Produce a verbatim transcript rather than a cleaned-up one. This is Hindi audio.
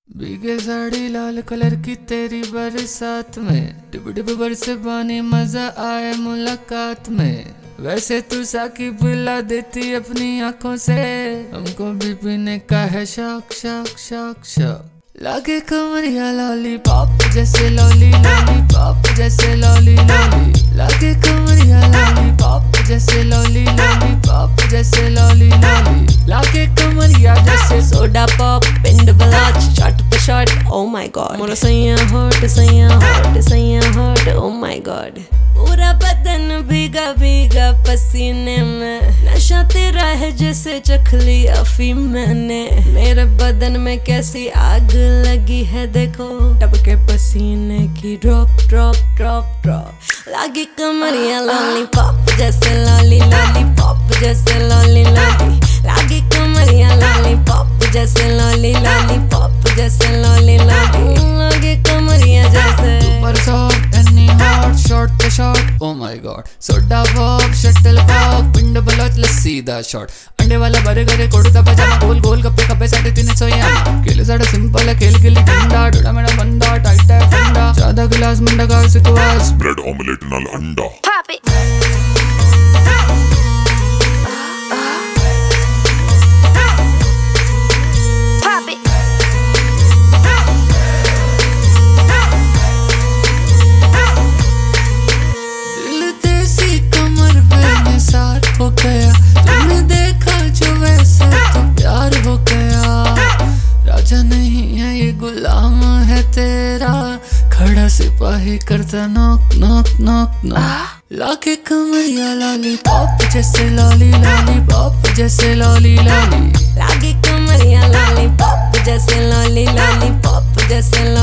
भीगे साड़ी लाल कलर की तेरी बरसात में, डिब डिब बरसे पानी मजा आए मुलाकात में। वैसे तू साकी पिला देती अपनी आंखों से, हमको भी पीने का है शौक शौक शौक शौक। लागे कमरिया लॉली पॉप जैसे लॉली लॉली पॉप जैसे लॉली लॉली। लागे कमरिया लॉली पॉप जैसे लॉली लॉली पॉप जैसे लॉली लॉली। लागे कमरिया जैसे सोडा पॉप पिंड बलाच शॉट पे शॉट ओ माय गॉड। मोरा सैया हॉट सैया हॉट सैया हॉट ओ माय गॉड। पूरा बदन भीगा भीगा पसीने में, नशा तेरा है जैसे चख लिया अफीम मैंने। मेरे बदन में कैसी आग लगी है देखो, टपके पसीने की ड्रॉप ड्रॉप ड्रॉप ड्रॉप। लागी कमरिया लॉलीपॉप जैसे लॉली लॉली पॉप जैसे लॉली लॉली। लागी कमरिया लॉलीपॉप जैसे लॉली लॉली पॉप जैसे लॉली लॉली। लागी कमरिया जैसे super soft any hot shot पे shot oh my God. Soda pop shuttlecock पिंड बलोच लस्सी दा शॉट। अंडे वाला बर्गर कुर्ता पजामा गोल गोल गप्पे कप्पे साढ़े तीन सौ या खेल साढ़े सिंपल है खेल गिल्ली डंडा। डोड़ा मेरा बंदा टाइट है फंडा, ज्यादा गिलास मंडा का सिकवास ब्रेड ऑमलेट नाल अंडा। Pop it. Pop it. दिल देसी कमर पे निसार हो गया, तुमने देखा जो वैसे तो प्यार हो गया। राजा नहीं है ये गुलाम है तेरा, खड़ा सिपाही करता नॉक नॉक नॉक नॉक। लाके कमरिया लॉली पॉप जैसे लॉली लॉली पॉप जैसे लॉली लॉली। लागी कमरिया लॉलीपॉप जैसे लॉली लॉली पॉप जैसे